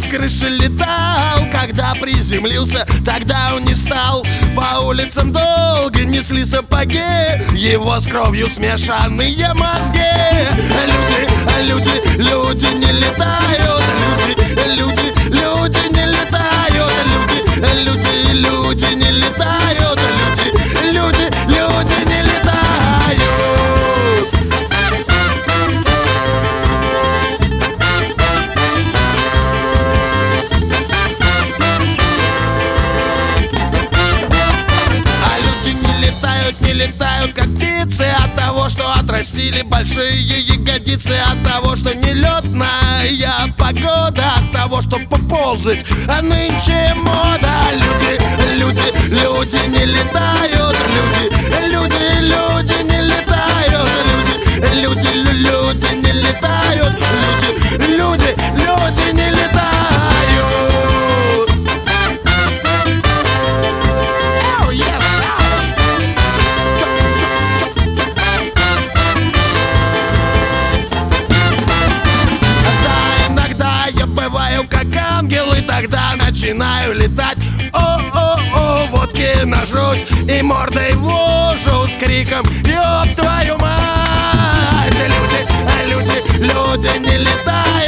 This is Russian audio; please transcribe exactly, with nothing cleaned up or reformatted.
с крыши летал, когда приземлился, тогда он не встал. По улицам долго несли сапоги, его с кровью смешанные мозги. Люди, люди, люди не летают, люди, люди, люди не летают, люди, люди, люди не летают, люди, люди, люди не летают. Не летают, как птицы, от того, что отрастили большие ягодицы, от того, что нелетная погода, от того, что поползать, а нынче мода. Люди, люди, люди не летают, люди, люди, люди не летают, люди, люди, люди не летают, люди, люди, люди не летают. Как ангелы, тогда начинаю летать. О-о-о, водки на жуть и мордой в лужу с криком: ёб твою мать! Люди, люди, люди не летают.